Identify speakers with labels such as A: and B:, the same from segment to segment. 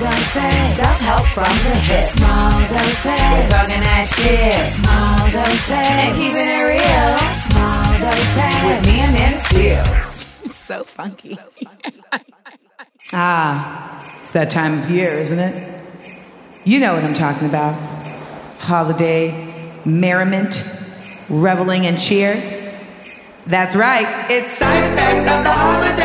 A: doses.
B: Self-help from the hip.
A: Small doses.
B: We're talking that shit.
A: Small doses.
B: And keeping it real.
A: Small doses.
B: With me and them Seals.
A: It's so funky.
C: It's that time of year, isn't it? You know what I'm talking about. Holiday, merriment, reveling and cheer. That's right. It's Side Effects of the Holidays.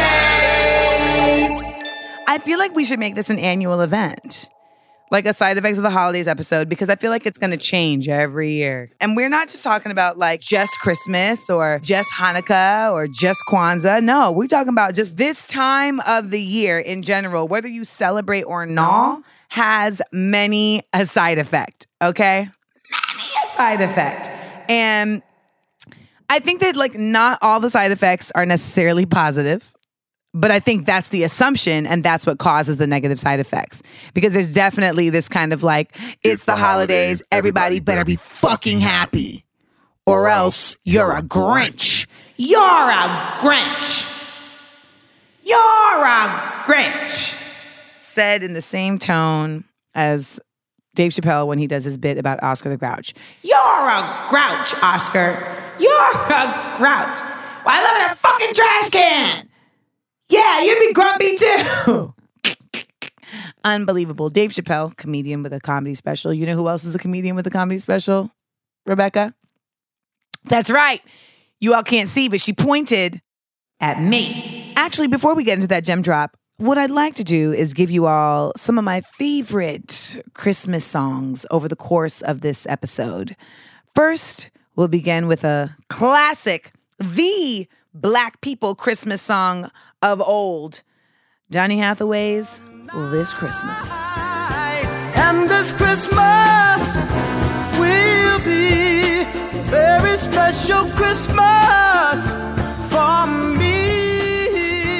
A: I feel like we should make this an annual event. Like a Side Effects of the Holidays episode, because I feel like it's going to change every year. And we're not just talking about like just Christmas or just Hanukkah or just Kwanzaa. No, we're talking about just this time of the year in general, whether you celebrate or not, has many a side effect, okay? Many a side effect. And I think that like not all the side effects are necessarily positive. But I think that's the assumption, and that's what causes the negative side effects. Because there's definitely this kind of like, it's the holidays, everybody better be fucking happy. Or else you're a Grinch. You're a Grinch. You're a Grinch. Said in the same tone as Dave Chappelle when he does his bit about Oscar the Grouch. You're a grouch, Oscar. You're a grouch. Well, I live in a fucking trash can. Yeah, you'd be grumpy too. Unbelievable. Dave Chappelle, comedian with a comedy special. You know who else is a comedian with a comedy special? Rebecca? That's right. You all can't see, but she pointed at me. Actually, before we get into that gem drop, what I'd like to do is give you all some of my favorite Christmas songs over the course of this episode. First, we'll begin with a classic, the Black people Christmas song of old, Donny Hathaway's This Christmas.
D: And this Christmas will be a very special Christmas for me.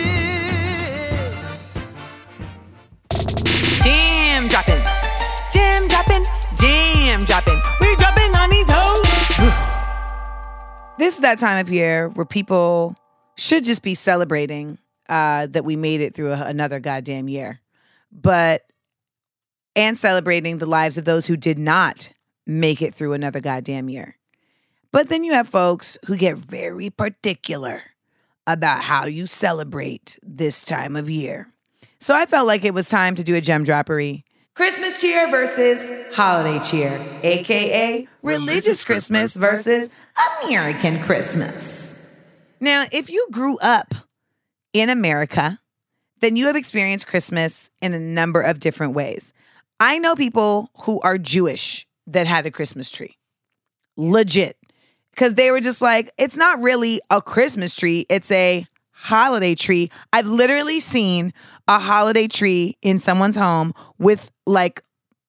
A: Jam dropping, jam dropping, jam dropping. We dropping on these hoes. This is that time of year where people should just be celebrating that we made it through another goddamn year. And celebrating the lives of those who did not make it through another goddamn year. But then you have folks who get very particular about how you celebrate this time of year. So I felt like it was time to do a gem droppery. Christmas cheer versus holiday cheer, aka religious Christmas versus American Christmas. Now, if you grew up in America, then you have experienced Christmas in a number of different ways. I know people who are Jewish that had a Christmas tree. Legit. Because they were just like, it's not really a Christmas tree, it's a holiday tree. I've literally seen a holiday tree in someone's home with like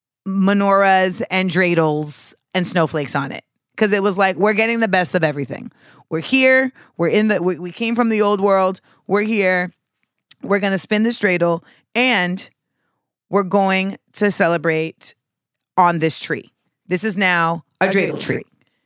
A: menorahs and dreidels and snowflakes on it. Because it was like, we're getting the best of everything. We're here. We came from the old world. We're here. We're going to spin this dreidel and we're going to celebrate on this tree. This is now a dreidel tree.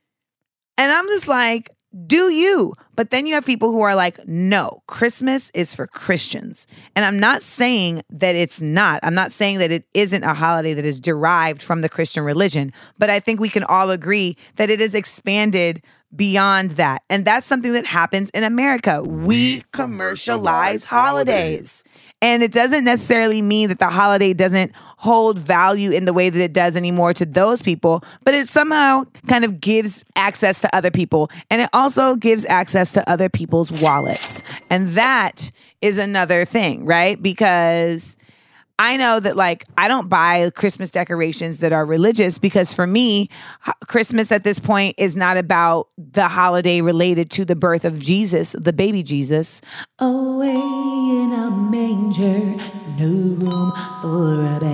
A: And I'm just like, do you? But then you have people who are like, no, Christmas is for Christians. And I'm not saying that it's not. I'm not saying that it isn't a holiday that is derived from the Christian religion. But I think we can all agree that it is expanded beyond that. And that's something that happens in America. We commercialize holidays. And it doesn't necessarily mean that the holiday doesn't hold value in the way that it does anymore to those people, but it somehow kind of gives access to other people. And it also gives access to other people's wallets. And that is another thing, right? Because I know that like I don't buy Christmas decorations that are religious because for me, Christmas at this point is not about the holiday related to the birth of Jesus, the baby Jesus. Away in a manger, no room for a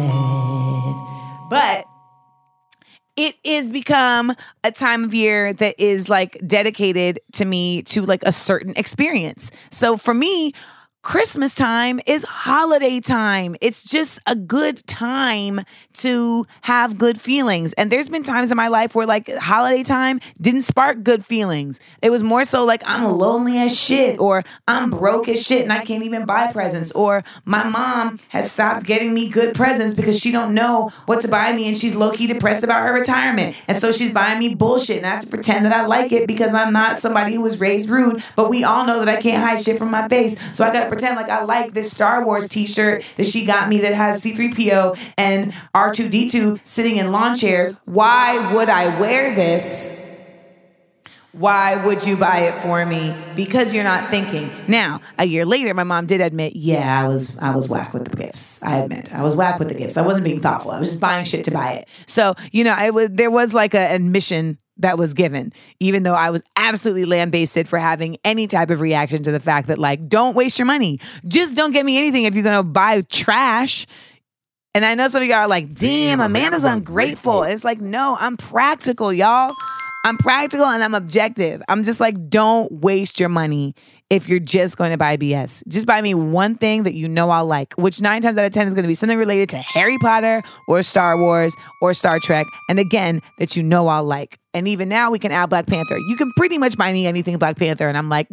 A: bed. But it is become a time of year that is like dedicated to me to like a certain experience. So for me, Christmas time is holiday time. It's just a good time to have good feelings. And there's been times in my life where like holiday time didn't spark good feelings. It was more so like I'm lonely as shit, or I'm broke as shit and I can't even buy presents, or my mom has stopped getting me good presents because she don't know what to buy me and she's low-key depressed about her retirement. And so she's buying me bullshit and I have to pretend that I like it because I'm not somebody who was raised rude. But we all know that I can't hide shit from my face. So I got to pretend like I like this Star Wars t-shirt that she got me that has C-3PO and R2-D2 sitting in lawn chairs. Why would I wear this? Why would you buy it for me? Because you're not thinking. Now, a year later, my mom did admit, I was whack with the gifts. I admit, I was whack with the gifts. I wasn't being thoughtful. I was just buying shit to buy it. So, there was like an admission that was given, even though I was absolutely lambasted for having any type of reaction to the fact that, like, don't waste your money. Just don't get me anything if you're going to buy trash. And I know some of y'all are like, damn, Amanda's ungrateful. It's like, no, I'm practical, y'all. I'm practical and I'm objective. I'm just like, don't waste your money if you're just going to buy BS. Just buy me one thing that you know I'll like, which 9 times out of 10 is going to be something related to Harry Potter or Star Wars or Star Trek. And again, that you know I'll like. And even now we can add Black Panther. You can pretty much buy me anything Black Panther. And I'm like,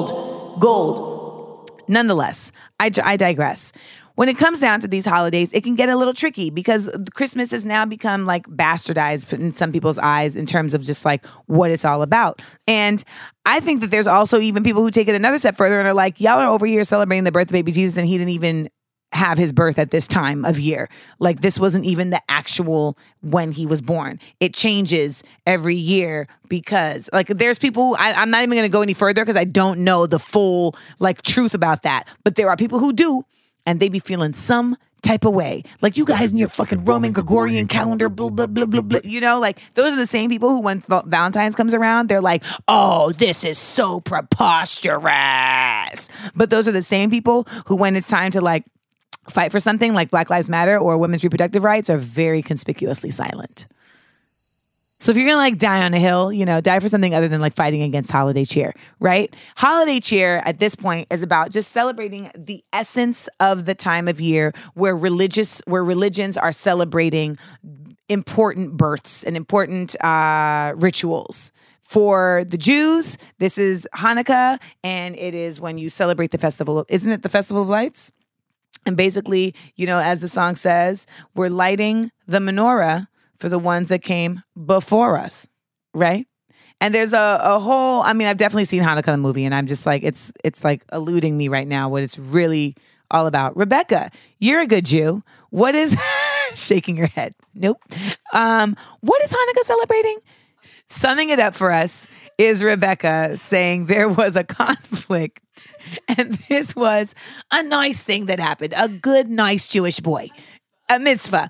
A: gold. Nonetheless, I digress. When it comes down to these holidays, it can get a little tricky because Christmas has now become like bastardized in some people's eyes in terms of just like what it's all about. And I think that there's also even people who take it another step further and are like, y'all are over here celebrating the birth of baby Jesus and he didn't even have his birth at this time of year. Like this wasn't even the actual when he was born. It changes every year because like there's people who I'm not even going to go any further because I don't know the full like truth about that. But there are people who do. And they be feeling some type of way. Like you guys in your fucking Roman Gregorian calendar, blah, blah, blah, blah, blah. You know, like those are the same people who when Valentine's comes around, they're like, oh, this is so preposterous. But those are the same people who when it's time to like fight for something like Black Lives Matter or women's reproductive rights are very conspicuously silent. So if you're going to like die on a hill, die for something other than like fighting against holiday cheer, right? Holiday cheer at this point is about just celebrating the essence of the time of year where religions are celebrating important births and important rituals. For the Jews, this is Hanukkah, and it is when you celebrate the festival. Isn't it the Festival of Lights? And basically, as the song says, we're lighting the menorah for the ones that came before us, right? And there's a whole, I've definitely seen Hanukkah the movie, and I'm just like, it's like eluding me right now what it's really all about. Rebecca, you're a good Jew. What is, shaking your head, nope. What is Hanukkah celebrating? Summing it up for us is Rebecca saying there was a conflict, and this was a nice thing that happened. A good, nice Jewish boy. A mitzvah.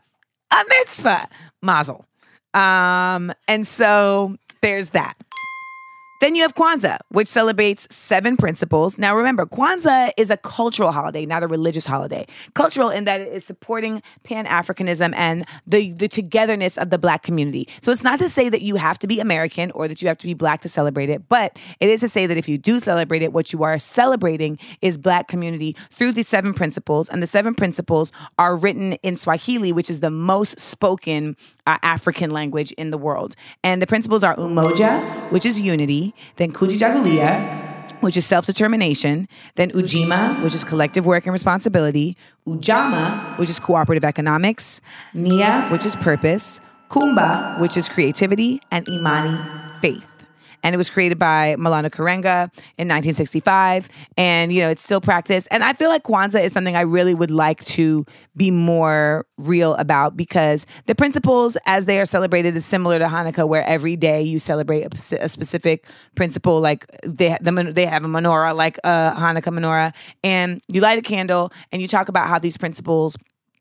A: Mazel. And so there's that. Then you have Kwanzaa, which celebrates 7 principles. Now remember, Kwanzaa is a cultural holiday, not a religious holiday. Cultural in that it is supporting Pan-Africanism and the togetherness of the Black community. So it's not to say that you have to be American or that you have to be Black to celebrate it, but it is to say that if you do celebrate it, what you are celebrating is Black community through the 7 principles. And the 7 principles are written in Swahili, which is the most spoken African language in the world. And the principles are Umoja, which is unity, then Kujichagulia, which is self-determination, then Ujima, which is collective work and responsibility, Ujama, which is cooperative economics, Nia, which is purpose, Kumba, which is creativity, and Imani, faith. And it was created by Maulana Karenga in 1965. And, it's still practiced. And I feel like Kwanzaa is something I really would like to be more real about because the principles as they are celebrated is similar to Hanukkah, where every day you celebrate a specific principle. Like they have a menorah, like a Hanukkah menorah. And you light a candle and you talk about how these principles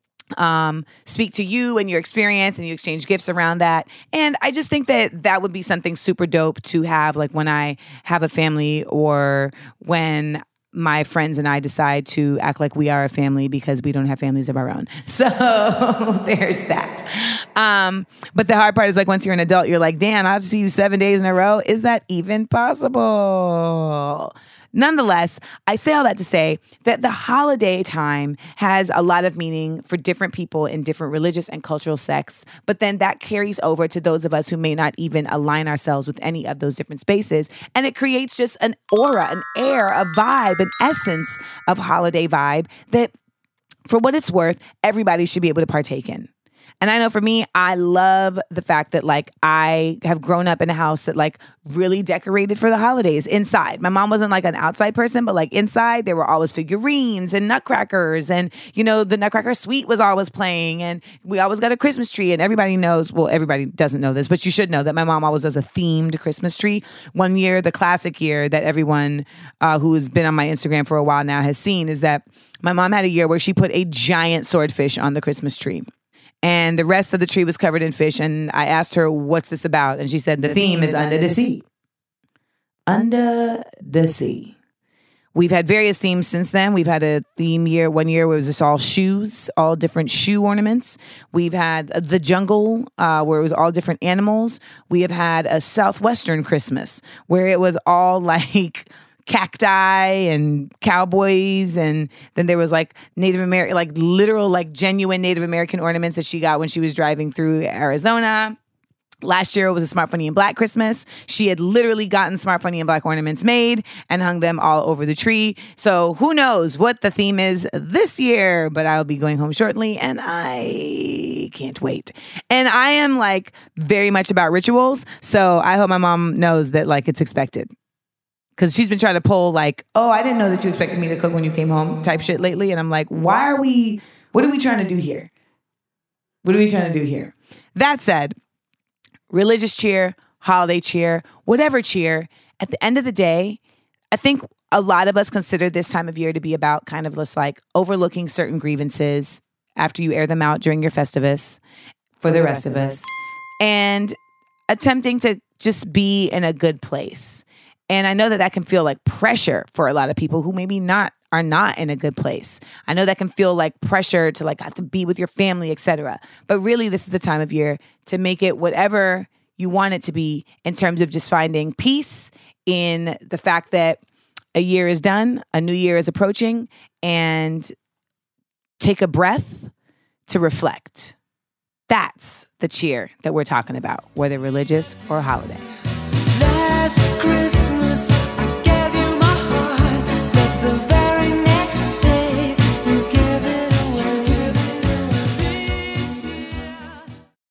A: speak to you and your experience, and you exchange gifts around that. And I just think that would be something super dope to have, like when I have a family or when my friends and I decide to act like we are a family because we don't have families of our own. So there's that. But the hard part is like once you're an adult, you're like, damn, I have to see you 7 days in a row. Is that even possible? Nonetheless, I say all that to say that the holiday time has a lot of meaning for different people in different religious and cultural sects, but then that carries over to those of us who may not even align ourselves with any of those different spaces. And it creates just an aura, an air, a vibe, an essence of holiday vibe that, for what it's worth, everybody should be able to partake in. And I know for me, I love the fact that like I have grown up in a house that like really decorated for the holidays inside. My mom wasn't like an outside person, but like inside there were always figurines and nutcrackers, and you know, the Nutcracker Suite was always playing, and we always got a Christmas tree. And everybody knows, well, everybody doesn't know this, but you should know that my mom always does a themed Christmas tree. One year, the classic year that everyone who has been on my Instagram for a while now has seen, is that my mom had a year where she put a giant swordfish on the Christmas tree. And the rest of the tree was covered in fish. And I asked her, what's this about? And she said, the theme is under the sea. Under the sea. We've had various themes since then. We've had a theme year, one year where it was just all shoes, all different shoe ornaments. We've had the jungle, where it was all different animals. We have had a Southwestern Christmas, where it was all like cacti and cowboys, and then there was like Native American, like literal, like genuine Native American ornaments that she got when she was driving through Arizona. Last year it was a Smart Funny and Black Christmas. She had literally gotten Smart Funny and Black ornaments made and hung them all over the tree. So who knows what the theme is this year, but I'll be going home shortly and I can't wait. And I am like very much about rituals. So I hope my mom knows that like it's expected. Because she's been trying to pull like, oh, I didn't know that you expected me to cook when you came home type shit lately. And I'm like, what are we trying to do here? What are we trying to do here? That said, religious cheer, holiday cheer, whatever cheer, at the end of the day, I think a lot of us consider this time of year to be about kind of just like overlooking certain grievances after you air them out during your Festivus for the rest of us, and attempting to just be in a good place. And I know that that can feel like pressure for a lot of people who maybe are not in a good place. I know that can feel like pressure to like have to be with your family, etc. But really, this is the time of year to make it whatever you want it to be in terms of just finding peace in the fact that a year is done, a new year is approaching, and take a breath to reflect. That's the cheer that we're talking about, whether religious or holiday.
D: Last Christmas, I gave you my heart, but the very next day, you gave it away. This year,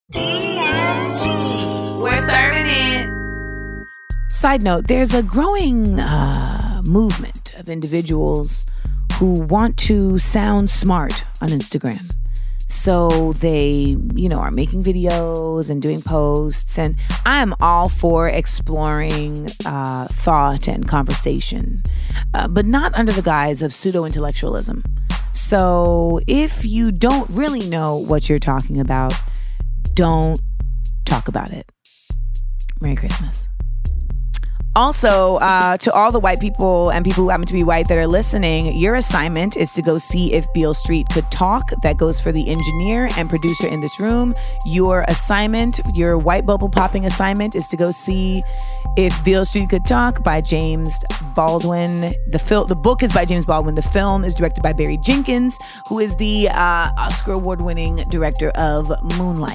B: TNT. We're serving it.
A: Side note, there's a growing movement of individuals who want to sound smart on Instagram. So they, are making videos and doing posts. And I'm all for exploring thought and conversation, but not under the guise of pseudo-intellectualism. So if you don't really know what you're talking about, don't talk about it. Merry Christmas. Also, to all the white people and people who happen to be white that are listening, your assignment is to go see if Beale Street could talk. That goes for the engineer and producer in this room. Your assignment, your white bubble popping assignment, is to go see if Beale Street Could Talk by James Baldwin. The book is by James Baldwin. The film is directed by Barry Jenkins, who is the Oscar award-winning director of Moonlight.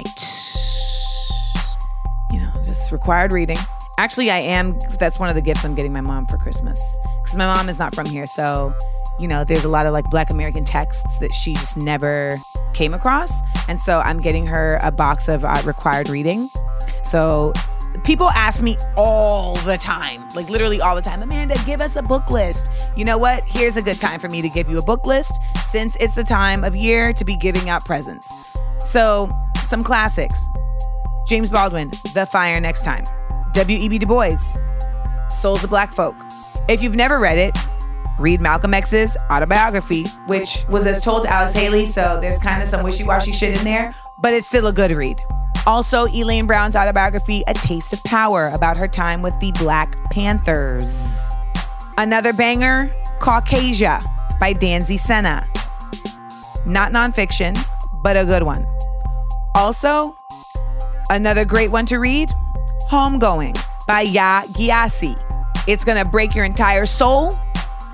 A: Just required reading. Actually, I am. That's one of the gifts I'm getting my mom for Christmas. Because my mom is not from here. So, there's a lot of like Black American texts that she just never came across. And so I'm getting her a box of required reading. So people ask me all the time, like literally all the time, Amanda, give us a book list. You know what? Here's a good time for me to give you a book list, since it's the time of year to be giving out presents. So some classics. James Baldwin, The Fire Next Time. W.E.B. Du Bois, Souls of Black Folk. If you've never read it, read Malcolm X's autobiography, which was as told to Alex Haley, so there's kind of some wishy-washy shit in there, but it's still a good read. Also, Elaine Brown's autobiography, A Taste of Power, about her time with the Black Panthers. Another banger, Caucasia by Danzy Senna. Not nonfiction, but a good one. Also, another great one to read, Homegoing by Yaa Gyasi. It's going to break your entire soul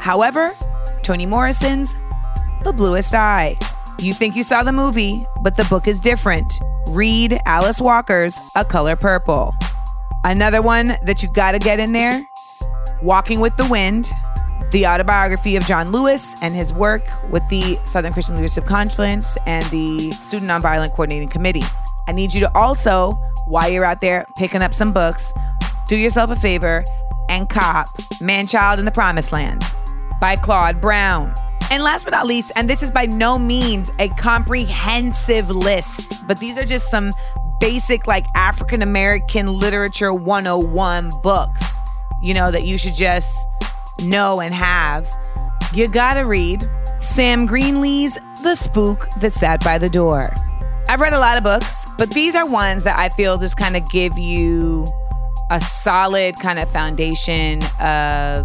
A: However, Toni Morrison's The Bluest Eye. You think you saw the movie, but the book is different. Read Alice Walker's A Color Purple. Another one that you gotta get in there, Walking with the Wind, the autobiography of John Lewis and his work with the Southern Christian Leadership Conference and the Student Nonviolent Coordinating Committee. I need you to also, while you're out there picking up some books, do yourself a favor and cop Man-Child in the Promised Land by Claude Brown. And last but not least, and this is by no means a comprehensive list, but these are just some basic like African American literature 101 books, you know, that you should just know and have. You gotta read Sam Greenlee's The Spook That Sat by the Door. I've read a lot of books, but these are ones that I feel just kind of give you a solid kind of foundation of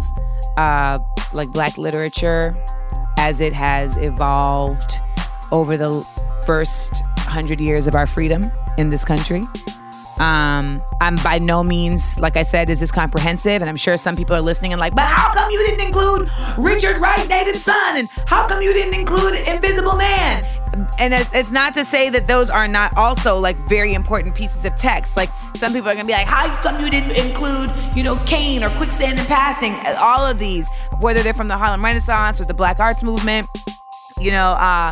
A: like Black literature as it has evolved over the first 100 years of our freedom in this country. I'm by no means, like I said, is this comprehensive, and I'm sure some people are listening and like, but how come you didn't include Richard Wright, Native Son, and how come you didn't include Invisible Man? And it's not to say that those are not also like very important pieces of text. Like some people are gonna be like, how come you didn't include, you know, Kane or Quicksand and Passing? All of these, whether they're from the Harlem Renaissance or the Black Arts Movement, you know,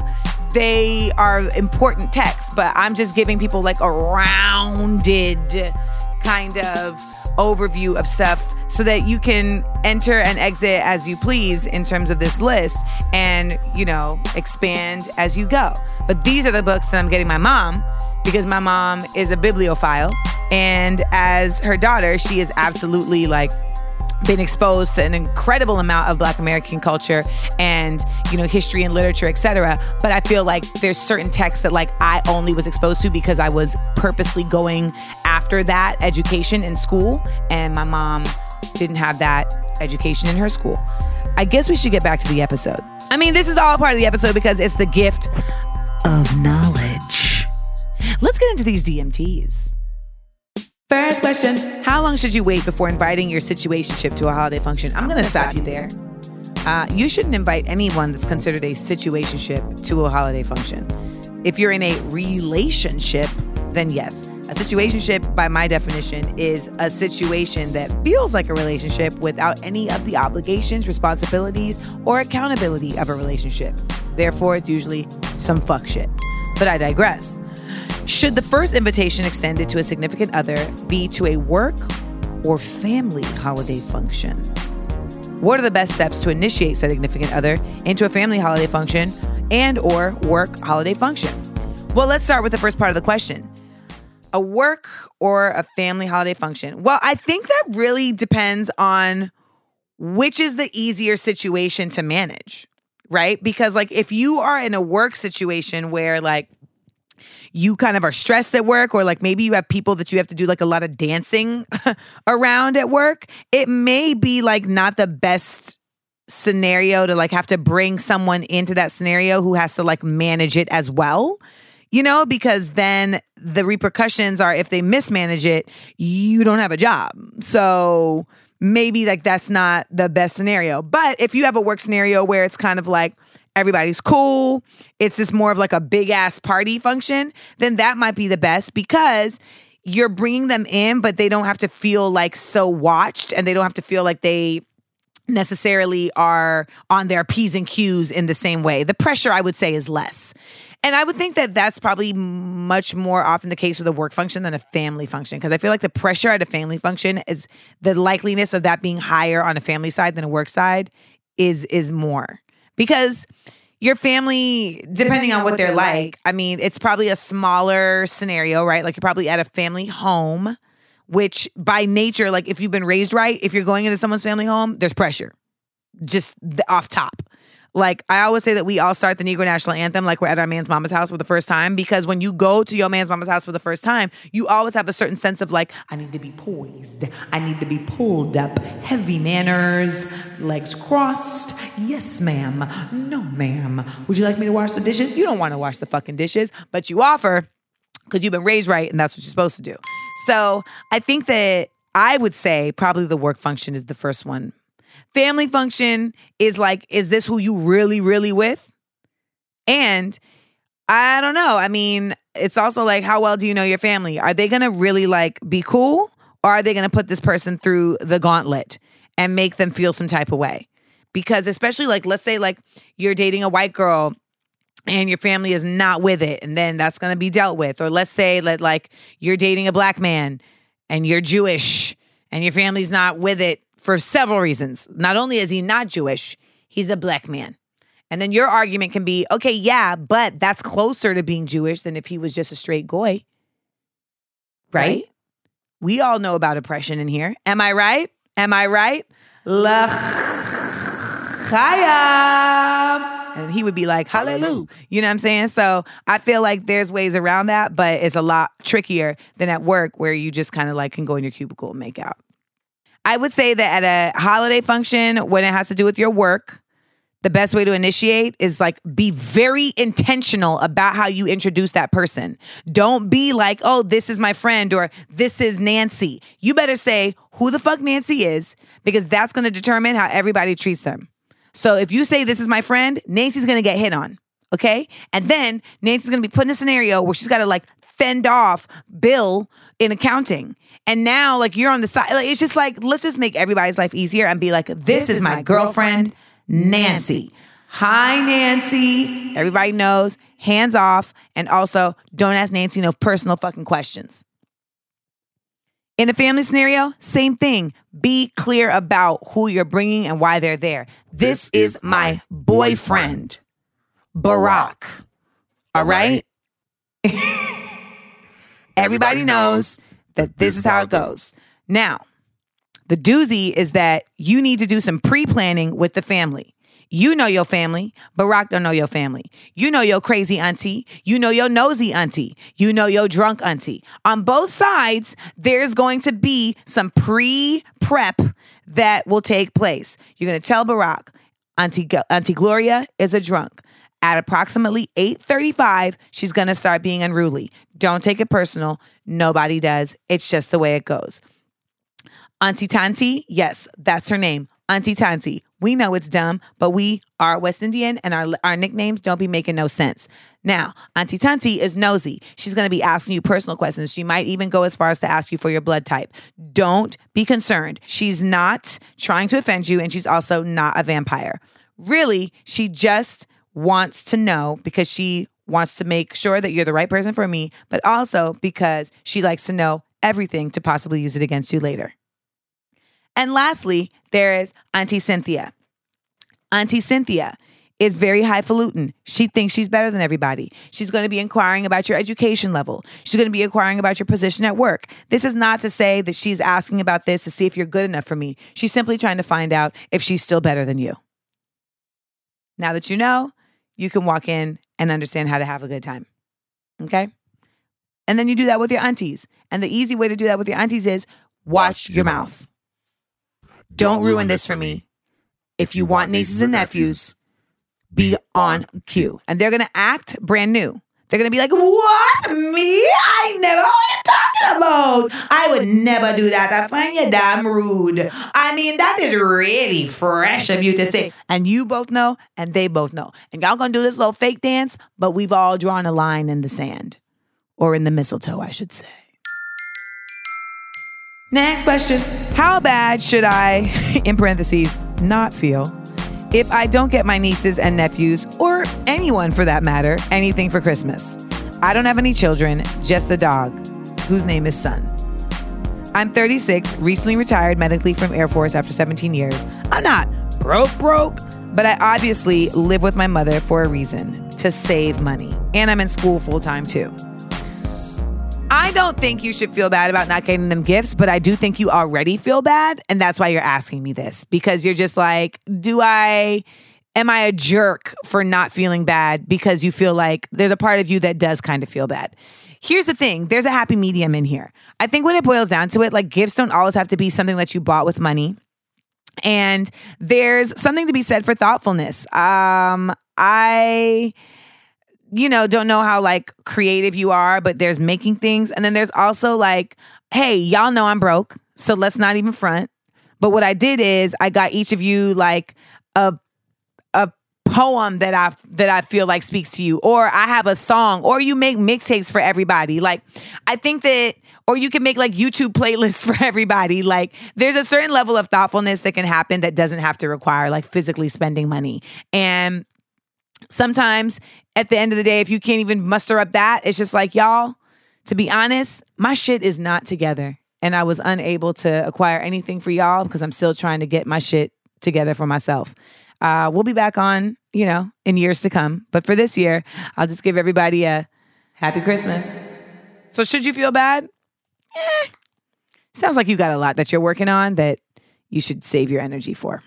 A: they are important texts, but I'm just giving people like a rounded kind of overview of stuff so that you can enter and exit as you please in terms of this list and, you know, expand as you go. But these are the books that I'm getting my mom because my mom is a bibliophile, and as her daughter, she is absolutely like been exposed to an incredible amount of Black American culture and, you know, history and literature, etc. But I feel like there's certain texts that like I only was exposed to because I was purposely going after that education in school, and my mom didn't have that education in her school. I guess we should get back to the episode. I mean, this is all part of the episode because it's the gift of knowledge. Let's get into these DMTs. First question, how long should you wait before inviting your situationship to a holiday function? I'm going to stop you there. You shouldn't invite anyone that's considered a situationship to a holiday function. If you're in a relationship, then yes. A situationship, by my definition, is a situation that feels like a relationship without any of the obligations, responsibilities, or accountability of a relationship. Therefore, it's usually some fuck shit. But I digress. Should the first invitation extended to a significant other be to a work or family holiday function? What are the best steps to initiate said significant other into a family holiday function and or work holiday function? Well, let's start with the first part of the question. A work or a family holiday function? Well, I think that really depends on which is the easier situation to manage, right? Because like if you are in a work situation where like you kind of are stressed at work, or like maybe you have people that you have to do like a lot of dancing around at work, it may be like not the best scenario to like have to bring someone into that scenario who has to like manage it as well, you know, because then the repercussions are if they mismanage it, you don't have a job. So maybe like that's not the best scenario. But if you have a work scenario where it's kind of like everybody's cool, it's just more of like a big ass party function, then that might be the best because you're bringing them in, but they don't have to feel like so watched, and they don't have to feel like they necessarily are on their P's and Q's in the same way. The pressure, I would say, is less. And I would think that that's probably much more often the case with a work function than a family function, because I feel like the pressure at a family function is the likeliness of that being higher on a family side than a work side is more. Because your family, depending on what they're like, I mean, it's probably a smaller scenario, right? Like you're probably at a family home, which by nature, like if you've been raised right, if you're going into someone's family home, there's pressure just off top. Like I always say that we all start the Negro National Anthem like we're at our man's mama's house for the first time, because when you go to your man's mama's house for the first time, you always have a certain sense of like, I need to be poised. I need to be pulled up. Heavy manners, legs crossed. Yes, ma'am. No, ma'am. Would you like me to wash the dishes? You don't want to wash the fucking dishes, but you offer because you've been raised right and that's what you're supposed to do. So I think that I would say probably the work function is the first one. Family function is like, is this who you really, really with? And I don't know. I mean, it's also like, how well do you know your family? Are they going to really like be cool? Or are they going to put this person through the gauntlet and make them feel some type of way? Because especially like, let's say like you're dating a white girl and your family is not with it, and then that's going to be dealt with. Or let's say that like you're dating a black man and you're Jewish and your family's not with it for several reasons. Not only is he not Jewish, he's a black man. And then your argument can be, okay, yeah, but that's closer to being Jewish than if he was just a straight goy. Right? We all know about oppression in here. Am I right? Am I right? L'chaim. And he would be like, hallelujah. You know what I'm saying? So I feel like there's ways around that, but it's a lot trickier than at work where you just kind of like can go in your cubicle and make out. I would say that at a holiday function, when it has to do with your work, the best way to initiate is like be very intentional about how you introduce that person. Don't be like, oh, this is my friend or this is Nancy. You better say who the fuck Nancy is, because that's going to determine how everybody treats them. So if you say this is my friend, Nancy's going to get hit on. Okay. And then Nancy's going to be put in a scenario where she's got to like fend off Bill in accounting. And now like you're on the side. Like, it's just like, let's just make everybody's life easier and be like, this is my girlfriend, Nancy. Hi, Nancy. Everybody knows, hands off. And also don't ask Nancy no personal fucking questions. In a family scenario, same thing. Be clear about who you're bringing and why they're there. This is my boyfriend, Barack. All right? Everybody knows that this is how it goes. Now, the doozy is that you need to do some pre-planning with the family. You know your family. Barack don't know your family. You know your crazy auntie. You know your nosy auntie. You know your drunk auntie. On both sides, there's going to be some pre-prep that will take place. You're going to tell Barack, Auntie Gloria is a drunk. At approximately 8:35, she's going to start being unruly. Don't take it personal. Nobody does. It's just the way it goes. Auntie Tanti, yes, that's her name. Auntie Tanti. We know it's dumb, but we are West Indian and our nicknames don't be making no sense. Now, Auntie Tanti is nosy. She's going to be asking you personal questions. She might even go as far as to ask you for your blood type. Don't be concerned. She's not trying to offend you, and she's also not a vampire. Really, she just wants to know because she wants to make sure that you're the right person for me, but also because she likes to know everything to possibly use it against you later. And lastly, there is Auntie Cynthia. Auntie Cynthia is very highfalutin. She thinks she's better than everybody. She's going to be inquiring about your education level. She's going to be inquiring about your position at work. This is not to say that she's asking about this to see if you're good enough for me. She's simply trying to find out if she's still better than you. Now that you know, you can walk in and understand how to have a good time. Okay? And then you do that with your aunties. And the easy way to do that with your aunties is watch your mouth. Don't ruin this for me. If you want nieces and nephews, be on cue. And they're going to act brand new. They're going to be like, what? Me? I never, what are you talking about? I would never do that. I find you damn rude. I mean, that is really fresh of you to say. And you both know, and they both know. And y'all going to do this little fake dance, but we've all drawn a line in the sand. Or in the mistletoe, I should say. Next question. How bad should I, in parentheses, not feel if I don't get my nieces and nephews, or anyone for that matter, anything for Christmas? I don't have any children, just a dog, whose name is Sun. I'm 36, recently retired medically from Air Force after 17 years. I'm not broke, but I obviously live with my mother for a reason, to save money. And I'm in school full-time too. I don't think you should feel bad about not getting them gifts, but I do think you already feel bad. And that's why you're asking me this, because you're just like, am I a jerk for not feeling bad because you feel like there's a part of you that does kind of feel bad? Here's the thing. There's a happy medium in here. I think when it boils down to it, like gifts don't always have to be something that you bought with money. And there's something to be said for thoughtfulness. I don't know how like creative you are, but there's making things. And then there's also like, hey, y'all know I'm broke, so let's not even front. But what I did is I got each of you like a poem that I feel like speaks to you, or I have a song, or you make mixtapes for everybody. Like, I think that, or you can make like YouTube playlists for everybody. Like, there's a certain level of thoughtfulness that can happen that doesn't have to require like physically spending money. And sometimes at the end of the day, if you can't even muster up that, it's just like, y'all, to be honest, my shit is not together. And I was unable to acquire anything for y'all because I'm still trying to get my shit together for myself. We'll be back on, in years to come. But for this year, I'll just give everybody a happy Christmas. So should you feel bad? Sounds like you got a lot that you're working on that you should save your energy for.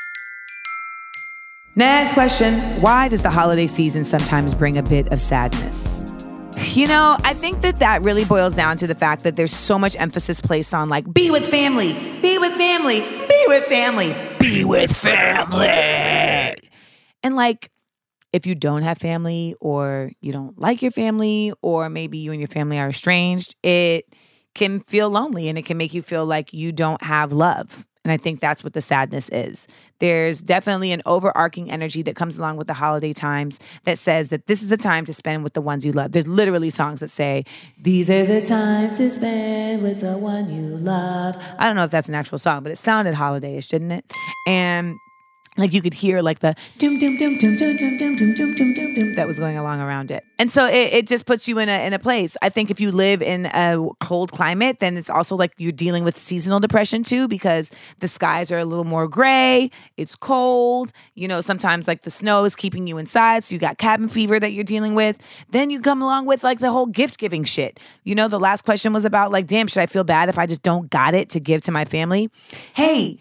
A: Next question. Why does the holiday season sometimes bring a bit of sadness? I think that really boils down to the fact that there's so much emphasis placed on like, be with family, be with family, be with family, be with family. And like, if you don't have family or you don't like your family, or maybe you and your family are estranged, it can feel lonely and it can make you feel like you don't have love. And I think that's what the sadness is. There's definitely an overarching energy that comes along with the holiday times that says that this is a time to spend with the ones you love. There's literally songs that say, these are the times to spend with the one you love. I don't know if that's an actual song, but it sounded holiday-ish, didn't it? And like you could hear like the doom doom doom doom doom doom doom doom doom doom doom doom that was going along around it. And so it just puts you in a place. I think if you live in a cold climate, then it's also like you're dealing with seasonal depression too, because the skies are a little more gray, it's cold, sometimes like the snow is keeping you inside, so you got cabin fever that you're dealing with. Then you come along with like the whole gift giving shit. The last question was about like, damn, should I feel bad if I just don't got it to give to my family? Hey,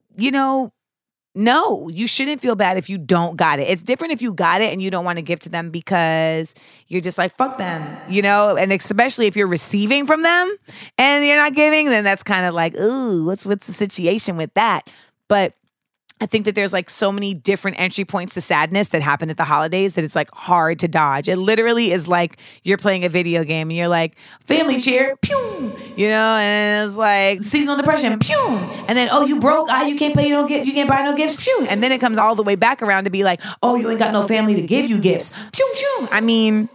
A: no, you shouldn't feel bad if you don't got it. It's different if you got it and you don't want to give to them because you're just like, fuck them, and especially if you're receiving from them and you're not giving, then that's kind of like, ooh, what's the situation with that? But I think that there's like so many different entry points to sadness that happen at the holidays that it's like hard to dodge. It literally is like you're playing a video game and you're like, family cheer, pew, and it's like seasonal depression, pew, and then, oh, you broke, you can't pay, you can't buy no gifts, pew, and then it comes all the way back around to be like, oh, you ain't got no family to give you gifts, pew, pew. I mean,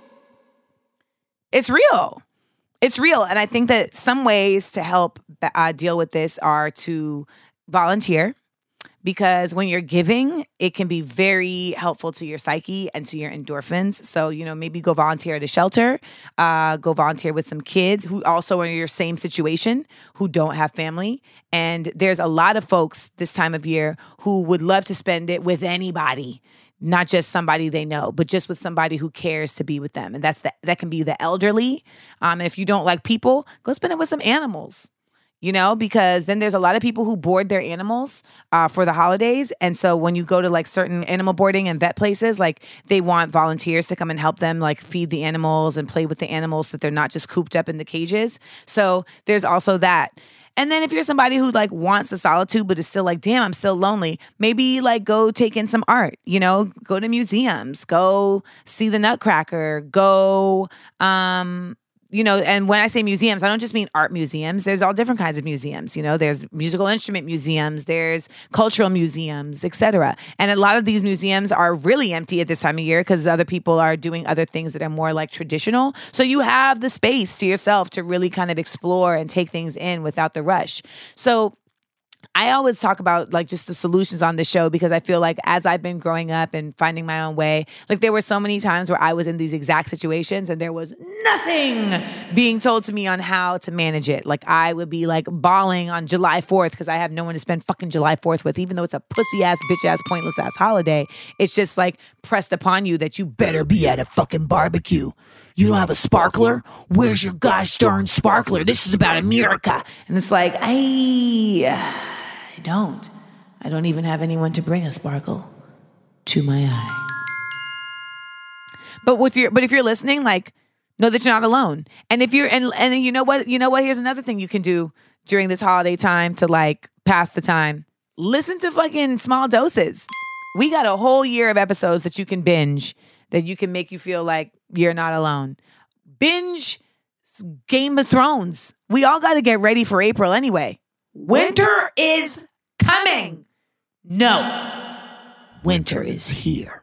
A: it's real. It's real. And I think that some ways to help deal with this are to volunteer. Because when you're giving, it can be very helpful to your psyche and to your endorphins. So, maybe go volunteer at a shelter, go volunteer with some kids who also are in your same situation, who don't have family. And there's a lot of folks this time of year who would love to spend it with anybody, not just somebody they know, but just with somebody who cares to be with them. And that can be the elderly. And if you don't like people, go spend it with some animals. Because then there's a lot of people who board their animals for the holidays. And so when you go to like certain animal boarding and vet places, like they want volunteers to come and help them like feed the animals and play with the animals so that they're not just cooped up in the cages. So there's also that. And then if you're somebody who like wants the solitude, but is still like, damn, I'm still lonely, maybe like go take in some art, go to museums, go see the Nutcracker, go, and when I say museums, I don't just mean art museums. There's all different kinds of museums. There's musical instrument museums, there's cultural museums, etc. And a lot of these museums are really empty at this time of year because other people are doing other things that are more like traditional. So you have the space to yourself to really kind of explore and take things in without the rush. So I always talk about like just the solutions on the show because I feel like as I've been growing up and finding my own way, like there were so many times where I was in these exact situations and there was nothing being told to me on how to manage it. Like I would be like bawling on July 4th because I have no one to spend fucking July 4th with, even though it's a pussy ass, bitch ass, pointless ass holiday. It's just like pressed upon you that you better be at a fucking barbecue. You don't have a sparkler? Where's your gosh darn sparkler? This is about America. And it's like, I don't. I don't even have anyone to bring a sparkle to my eye. But if you're listening, like, know that you're not alone. And if you're and you know what? Here's another thing you can do during this holiday time to like pass the time. Listen to fucking Small Doses. We got a whole year of episodes that you can binge that you can make you feel like you're not alone. Binge Game of Thrones. We all got to get ready for April anyway. Winter is coming. No, winter is here.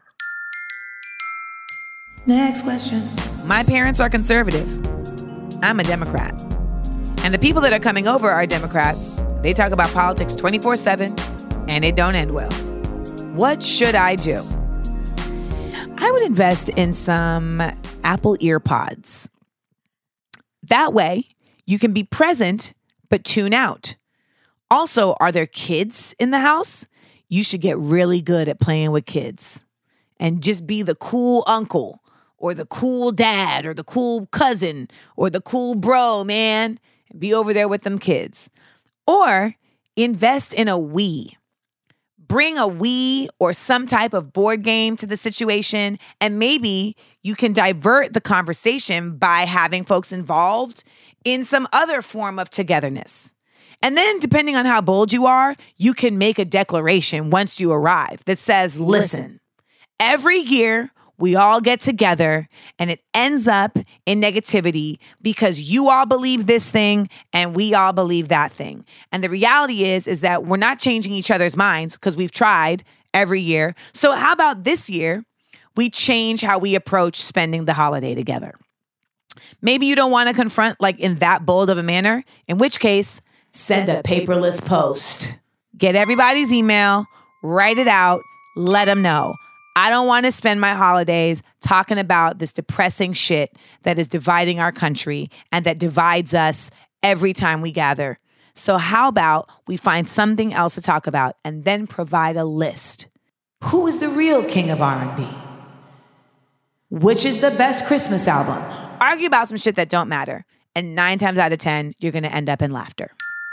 A: Next question. My parents are conservative. I'm a Democrat. And the people that are coming over are Democrats. They talk about politics 24/7, and it don't end well. What should I do? I would invest in some Apple EarPods. That way, you can be present, but tune out. Also, are there kids in the house? You should get really good at playing with kids and just be the cool uncle or the cool dad or the cool cousin or the cool bro, man. Be over there with them kids. Or invest in a Wii. Bring a Wii or some type of board game to the situation, and maybe you can divert the conversation by having folks involved in some other form of togetherness. And then, depending on how bold you are, you can make a declaration once you arrive that says, listen, every year we all get together and it ends up in negativity because you all believe this thing and we all believe that thing. And the reality is that we're not changing each other's minds because we've tried every year. So how about this year we change how we approach spending the holiday together? Maybe you don't want to confront like in that bold of a manner, in which case, send a paperless post. Get everybody's email, write it out, let them know. I don't want to spend my holidays talking about this depressing shit that is dividing our country and that divides us every time we gather. So how about we find something else to talk about and then provide a list? Who is the real king of R&B? Which is the best Christmas album? Argue about some shit that don't matter. And 9 times out of 10, you're going to end up in laughter.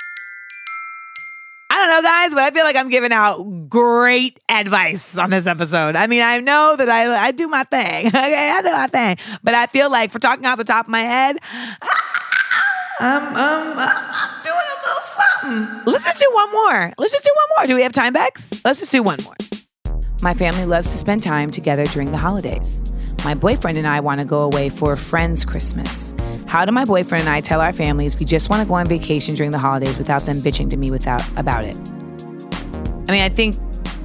A: I don't know, guys, but I feel like I'm giving out great advice on this episode. I mean, I know that I do my thing. Okay, I do my thing. But I feel like for talking off the top of my head, I'm doing a little something. Let's just do one more. Do we have time, Bex? Let's just do one more. My family loves to spend time together during the holidays. My boyfriend and I want to go away for a friend's Christmas. How do my boyfriend and I tell our families we just want to go on vacation during the holidays without them bitching to me about it? I mean, I think,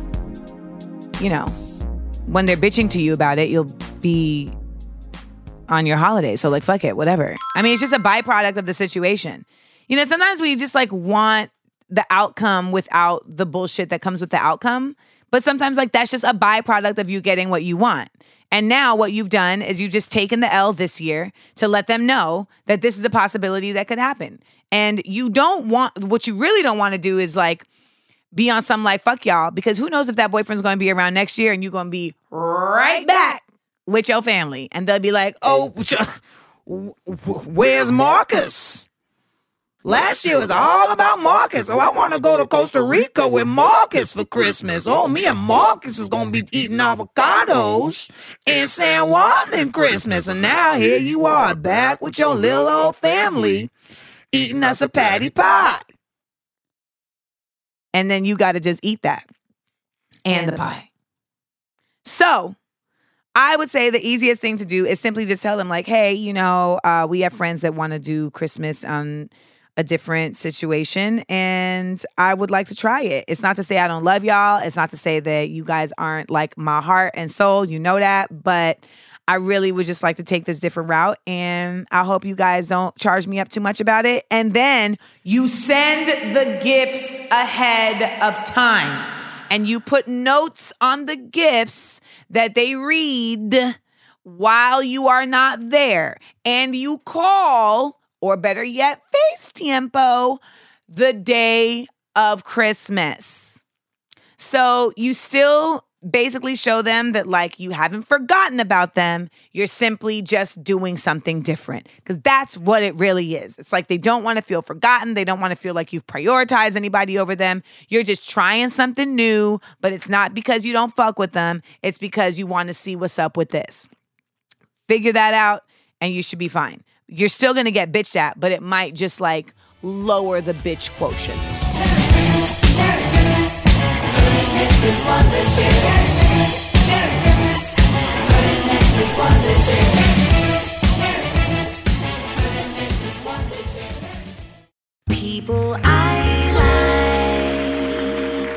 A: when they're bitching to you about it, you'll be on your holiday. So like, fuck it, whatever. I mean, it's just a byproduct of the situation. Sometimes we just like want the outcome without the bullshit that comes with the outcome. But sometimes like that's just a byproduct of you getting what you want. And now what you've done is you've just taken the L this year to let them know that this is a possibility that could happen. And what you really don't want to do is like be on some like, fuck y'all, because who knows if that boyfriend's going to be around next year and you're going to be right back with your family. And they'll be like, oh, where's Marcus? Last year was all about Marcus. Oh, I want to go to Costa Rica with Marcus for Christmas. Oh, me and Marcus is going to be eating avocados in San Juan in Christmas. And now here you are back with your little old family eating us a patty pie. And then you got to just eat that and the pie. So I would say the easiest thing to do is simply just tell them like, hey, we have friends that want to do Christmas on a different situation, and I would like to try it. It's not to say I don't love y'all. It's not to say that you guys aren't like my heart and soul. You know that, but I really would just like to take this different route, and I hope you guys don't charge me up too much about it. And then you send the gifts ahead of time, and you put notes on the gifts that they read while you are not there, and you call, or better yet, FaceTiempo the day of Christmas. So you still basically show them that like you haven't forgotten about them. You're simply just doing something different, because that's what it really is. It's like they don't want to feel forgotten. They don't want to feel like you've prioritized anybody over them. You're just trying something new, but it's not because you don't fuck with them. It's because you want to see what's up with this. Figure that out and you should be fine. You're still going to get bitched at, but it might just like lower the bitch quotient.
D: Merry Christmas, couldn't miss this one this year. Merry Christmas, couldn't miss this one this year. Merry Christmas, couldn't miss this one this year.
B: People I like.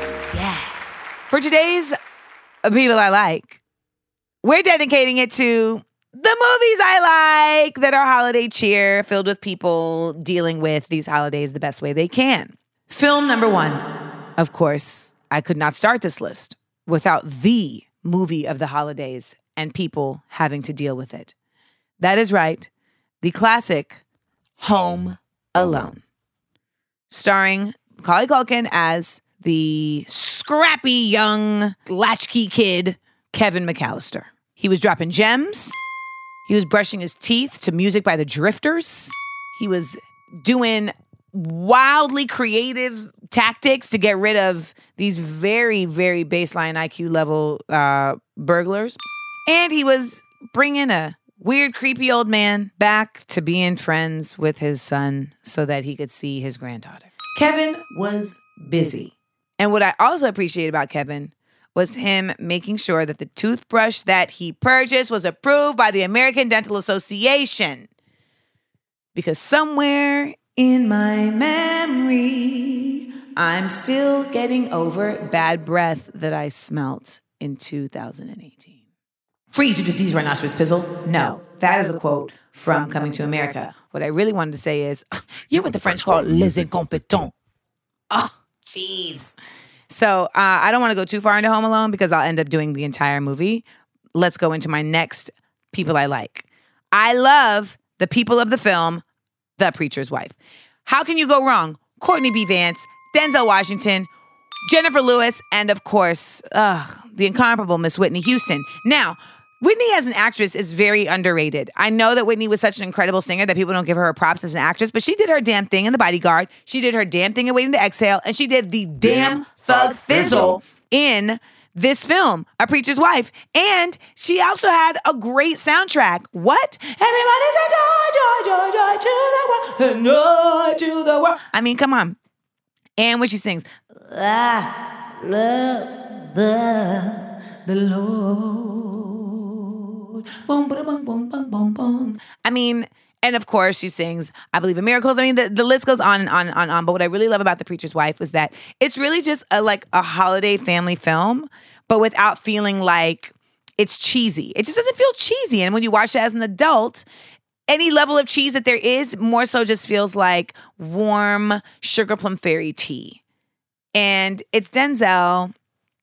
A: For today's People I Like, we're dedicating it to the movies I like that are holiday cheer, filled with people dealing with these holidays the best way they can. Film number 1. Of course, I could not start this list without the movie of the holidays and people having to deal with it. That is right, the classic Home Alone, starring Macaulay Culkin as the scrappy young latchkey kid, Kevin McAllister. He was dropping gems. He was brushing his teeth to music by the Drifters. He was doing wildly creative tactics to get rid of these very, very baseline IQ level burglars. And he was bringing a weird, creepy old man back to being friends with his son so that he could see his granddaughter. Kevin was busy. And what I also appreciate about Kevin was him making sure that the toothbrush that he purchased was approved by the American Dental Association. Because somewhere in my memory, I'm still getting over bad breath that I smelt in 2018. Freeze, you disease rhinoceros pizzle. No, that is a quote from Coming to America. What I really wanted to say is, you're what the French call les incompetents. Oh, jeez. So I don't want to go too far into Home Alone because I'll end up doing the entire movie. Let's go into my next people I like. I love the people of the film, The Preacher's Wife. How can you go wrong? Courtney B. Vance, Denzel Washington, Jennifer Lewis, and of course, the incomparable Miss Whitney Houston. Now, Whitney as an actress is very underrated. I know that Whitney was such an incredible singer that people don't give her props as an actress, but she did her damn thing in The Bodyguard. She did her damn thing in Waiting to Exhale, and she did the damn thug fizzle in this film, A Preacher's Wife. And she also had a great soundtrack. What? Everybody say joy, joy, joy, joy to the world, joy to the world. I mean, come on. And when she sings, I love the Lord. Boom, boom, boom, boom, boom, boom, boom. I mean, and of course she sings, I Believe in Miracles. I mean, the list goes on and on and on. But what I really love about The Preacher's Wife was that it's really just a holiday family film, but without feeling like it's cheesy. It just doesn't feel cheesy. And when you watch it as an adult, any level of cheese that there is more so just feels like warm sugar plum fairy tea. And it's Denzel.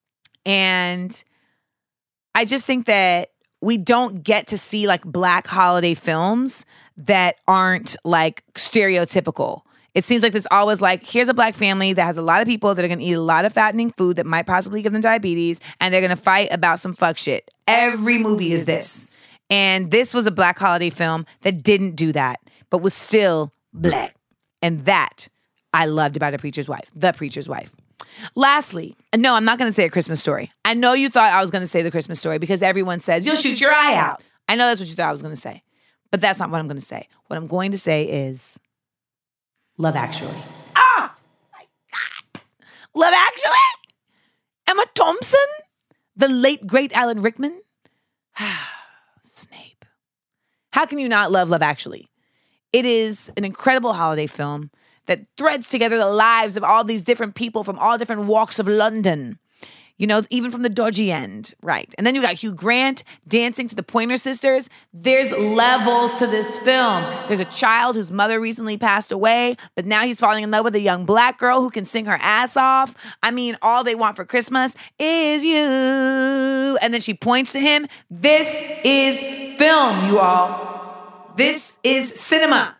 A: And I just think that we don't get to see like Black holiday films that aren't like stereotypical. It seems like there's always like, here's a Black family that has a lot of people that are going to eat a lot of fattening food that might possibly give them diabetes, and they're going to fight about some fuck shit. Every movie is this. And this was a Black holiday film that didn't do that, but was still Black. And that I loved about The Preacher's Wife. Lastly, no, I'm not going to say A Christmas Story. I know you thought I was going to say The Christmas Story because everyone says, you'll shoot your eye out. I know that's what you thought I was going to say. But that's not what I'm going to say. What I'm going to say is Love Actually. Oh, my God. Love Actually? Emma Thompson? The late, great Alan Rickman? Snape. How can you not love Love Actually? It is an incredible holiday film that threads together the lives of all these different people from all different walks of London. You know, even from the dodgy end, right? And then you got Hugh Grant dancing to the Pointer Sisters. There's levels to this film. There's a child whose mother recently passed away, but now he's falling in love with a young Black girl who can sing her ass off. I mean, all they want for Christmas is you. And then she points to him. This is film, you all. This is cinema.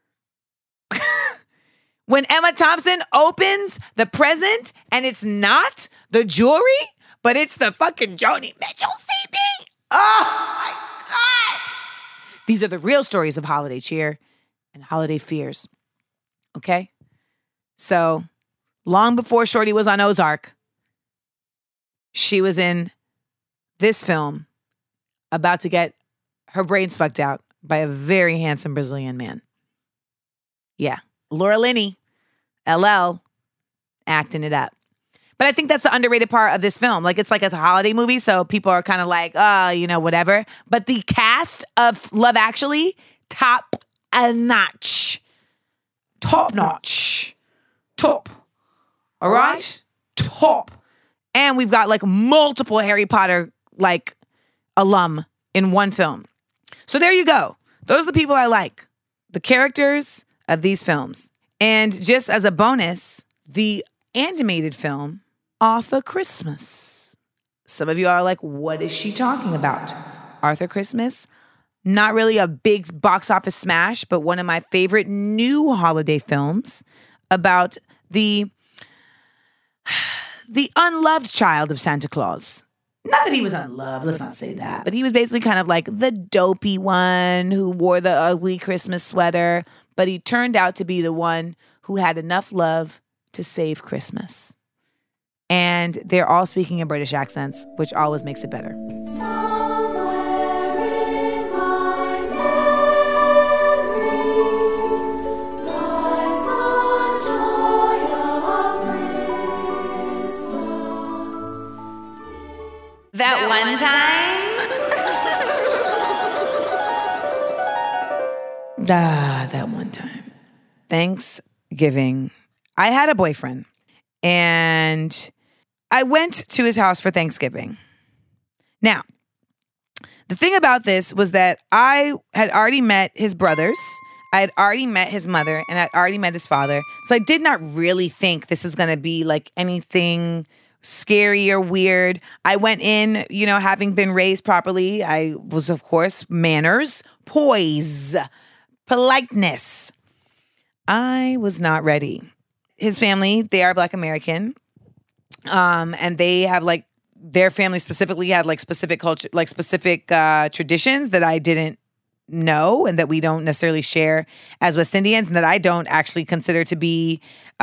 A: When Emma Thompson opens the present and it's not the jewelry, but it's the fucking Joni Mitchell CD. Oh my God. These are the real stories of holiday cheer and holiday fears. Okay? So long before Shorty was on Ozark, she was in this film about to get her brains fucked out by a very handsome Brazilian man. Yeah. Laura Linney, LL, acting it up. But I think that's the underrated part of this film. Like, it's a holiday movie, so people are kind of like, whatever. But the cast of Love Actually, top notch. Top notch. Top. All right? Top. And we've got like multiple Harry Potter like alum in one film. So there you go. Those are the people I like. The characters of these films. And just as a bonus, the animated film, Arthur Christmas. Some of you are like, what is she talking about? Arthur Christmas? Not really a big box office smash, but one of my favorite new holiday films about the unloved child of Santa Claus. Not that he was unloved, let's not say that. But he was basically kind of like the dopey one who wore the ugly Christmas sweater. But he turned out to be the one who had enough love to save Christmas. And they're all speaking in British accents, which always makes it better.
B: That one time.
A: That one time. Thanksgiving. I had a boyfriend and I went to his house for Thanksgiving. Now, the thing about this was that I had already met his brothers. I had already met his mother and I'd already met his father. So I did not really think this was going to be like anything scary or weird. I went in, having been raised properly. I was, of course, manners, poise, politeness. I was not ready. His family, they are Black American. And they have like, their family specifically had like specific culture, like specific traditions that I didn't know and that we don't necessarily share as West Indians, and that I don't actually consider to be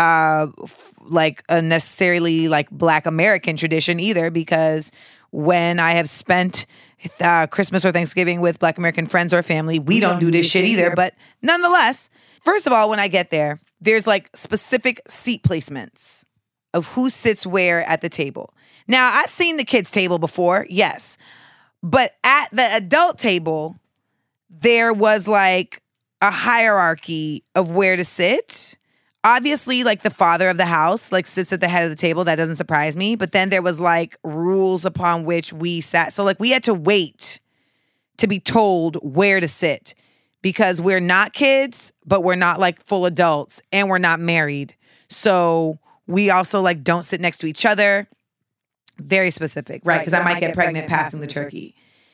A: like a necessarily like Black American tradition either, because when I have spent Christmas or Thanksgiving with Black American friends or family, we don't do this shit either. But nonetheless, first of all, when I get there, there's like specific seat placements of who sits where at the table. Now, I've seen the kids' table before, yes, but at the adult table, there was like a hierarchy of where to sit. Obviously, like the father of the house like sits at the head of the table. That doesn't surprise me. But then there was like rules upon which we sat. So like we had to wait to be told where to sit because we're not kids, but we're not like full adults and we're not married. So we also like don't sit next to each other. Very specific, right? Because I might get pregnant passing the turkey.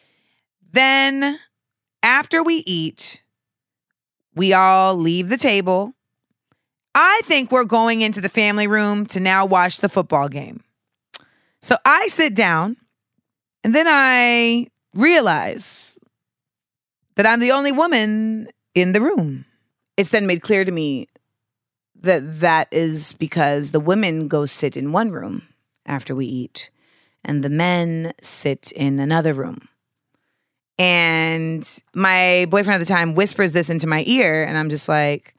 A: Then after we eat, we all leave the table. I think we're going into the family room to now watch the football game. So I sit down and then I realize that I'm the only woman in the room. It's then made clear to me that that is because the women go sit in one room after we eat and the men sit in another room. And my boyfriend at the time whispers this into my ear and I'm just like,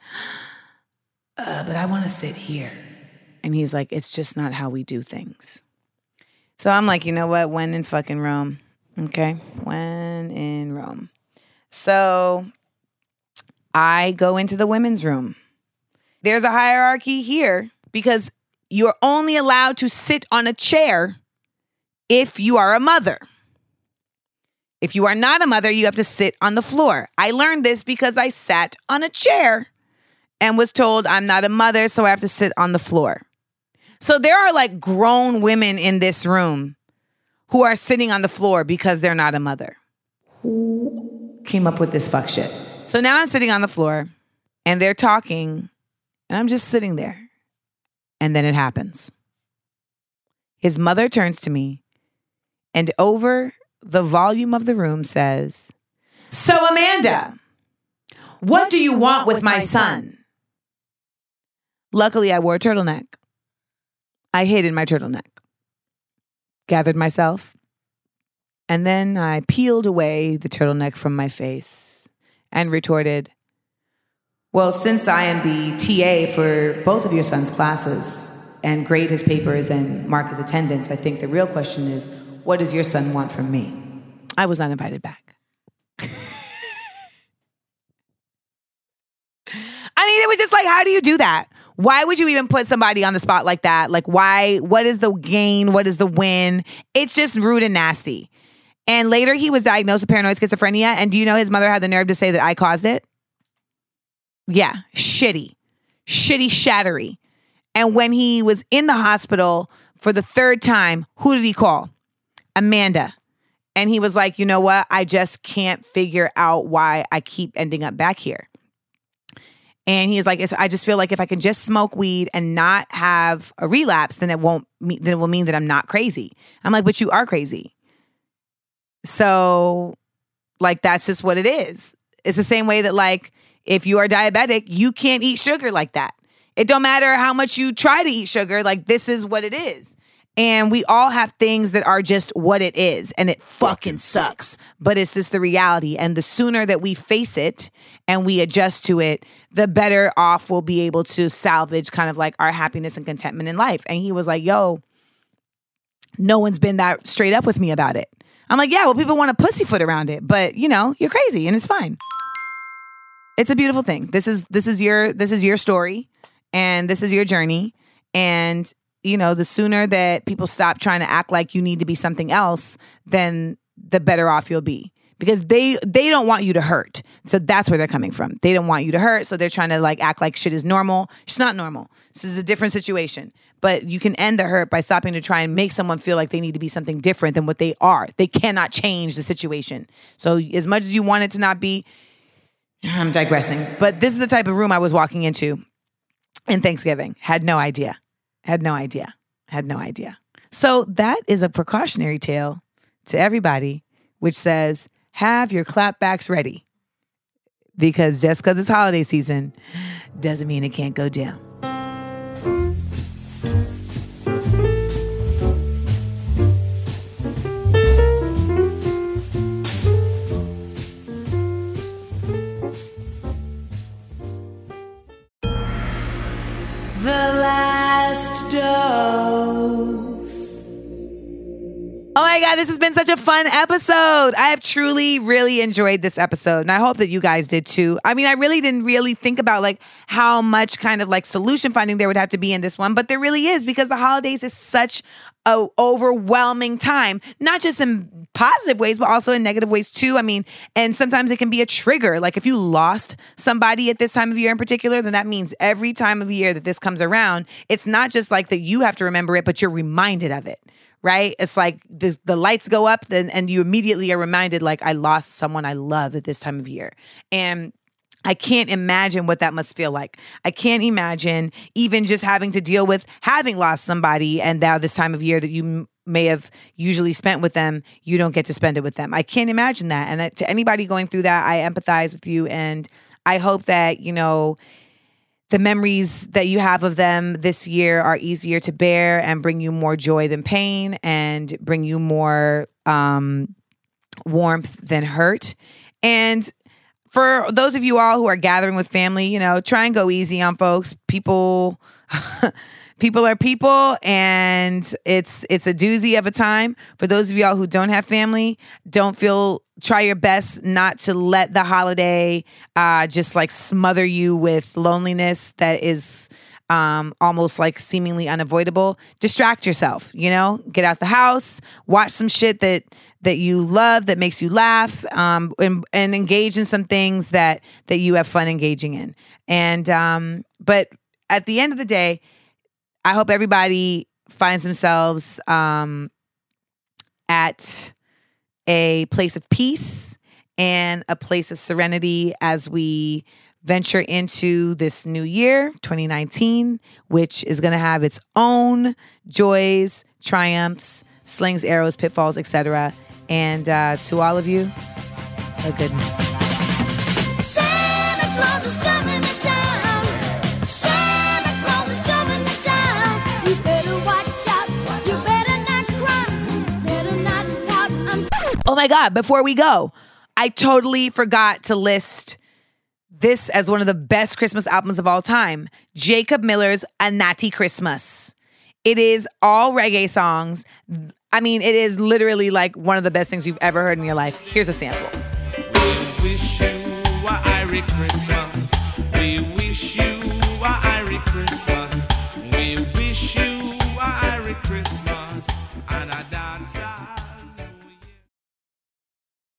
A: but I want to sit here. And he's like, it's just not how we do things. So I'm like, you know what? When in fucking Rome. Okay. When in Rome. So I go into the women's room. There's a hierarchy here because you're only allowed to sit on a chair if you are a mother. If you are not a mother, you have to sit on the floor. I learned this because I sat on a chair and was told I'm not a mother, so I have to sit on the floor. So there are like grown women in this room who are sitting on the floor because they're not a mother. Who came up with this fuck shit? So now I'm sitting on the floor and they're talking and I'm just sitting there. And then it happens. His mother turns to me and over the volume of the room says, "So Amanda, what do you want with my son?" Luckily, I wore a turtleneck. I hid in my turtleneck, gathered myself, and then I peeled away the turtleneck from my face and retorted, "Well, since I am the TA for both of your son's classes and grade his papers and mark his attendance, I think the real question is, what does your son want from me?" I was not invited back. I mean, it was just like, how do you do that? Why would you even put somebody on the spot like that? Like, why? What is the gain? What is the win? It's just rude and nasty. And later he was diagnosed with paranoid schizophrenia. And do you know his mother had the nerve to say that I caused it? Yeah, shitty, shattery. And when he was in the hospital for the third time, who did he call? Amanda. And he was like, you know what? I just can't figure out why I keep ending up back here. And he's like, I just feel like if I can just smoke weed and not have a relapse, then it will mean that I'm not crazy. I'm like, but you are crazy. So, like, that's just what it is. It's the same way that, like, if you are diabetic, you can't eat sugar like that. It don't matter how much you try to eat sugar. Like, this is what it is. And we all have things that are just what it is. And it fucking sucks. But it's just the reality. And the sooner that we face it and we adjust to it, the better off we'll be able to salvage kind of like our happiness and contentment in life. And he was like, yo, no one's been that straight up with me about it. I'm like, yeah, well, people want to pussyfoot around it, but you know, you're crazy and it's fine. It's a beautiful thing. This is your story and this is your journey. And you know, the sooner that people stop trying to act like you need to be something else, then the better off you'll be. Because they don't want you to hurt. So that's where they're coming from. They don't want you to hurt. So they're trying to like act like shit is normal. It's not normal. This is a different situation. But you can end the hurt by stopping to try and make someone feel like they need to be something different than what they are. They cannot change the situation. So as much as you want it to not be, I'm digressing. But this is the type of room I was walking into in Thanksgiving. Had no idea. So that is a precautionary tale to everybody, which says, have your clapbacks ready. Because just because it's holiday season doesn't mean it can't go down.
C: The last dose.
A: Oh my God, this has been such a fun episode. I have truly, really enjoyed this episode. And I hope that you guys did too. I mean, I really didn't think about like how much kind of like solution finding there would have to be in this one, but there really is, because the holidays is such a overwhelming time, not just in positive ways, but also in negative ways too. I mean, and sometimes it can be a trigger. Like if you lost somebody at this time of year in particular, then that means every time of year that this comes around, it's not just like that you have to remember it, but you're reminded of it. Right? It's like the lights go up and you immediately are reminded, like, I lost someone I love at this time of year. And I can't imagine what that must feel like. I can't imagine even just having to deal with having lost somebody, and now this time of year that you may have usually spent with them, you don't get to spend it with them. I can't imagine that. And to anybody going through that, I empathize with you. And I hope that, you know, the memories that you have of them this year are easier to bear and bring you more joy than pain, and bring you more warmth than hurt. And for those of you all who are gathering with family, you know, try and go easy on folks. People are people, and it's a doozy of a time. For those of y'all who don't have family, try your best not to let the holiday just like smother you with loneliness that is almost like seemingly unavoidable. Distract yourself, you know, get out the house, watch some shit that you love, that makes you laugh, and engage in some things that you have fun engaging in. And but at the end of the day, I hope everybody finds themselves at a place of peace and a place of serenity as we venture into this new year, 2019, which is going to have its own joys, triumphs, slings, arrows, pitfalls, etc. And to all of you, a good night.
D: Santa Claus is coming to town. Santa Claus is coming to town. You better watch out. You better not cry. Better not pout.
A: Oh my God, before we go, I totally forgot to list this as one of the best Christmas albums of all time, Jacob Miller's A Natty Christmas. It is all reggae songs. I mean, it is literally like one of the best things you've ever heard in your life. Here's a sample.
E: We wish you a Merry Christmas. We wish you a a Irish Christmas.